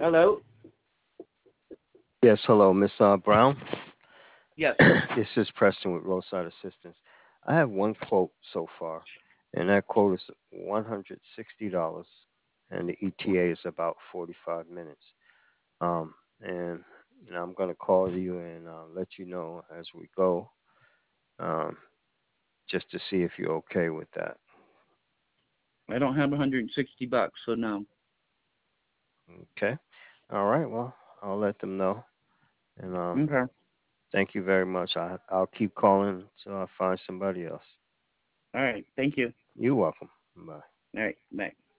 Hello. Yes, hello, Miss Brown. Yes. This is Preston with Roadside Assistance. I have one quote so far, and that quote is $160, and the ETA is about 45 minutes. And I'm going to call you and let you know as we go, um, just to see if you're okay with that. I don't have 160 bucks, so no. Okay. All right. Well, I'll let them know. And Okay. thank you very much. I'll keep calling until I find somebody else. All right. Thank you. You're welcome. Bye. All right. Bye.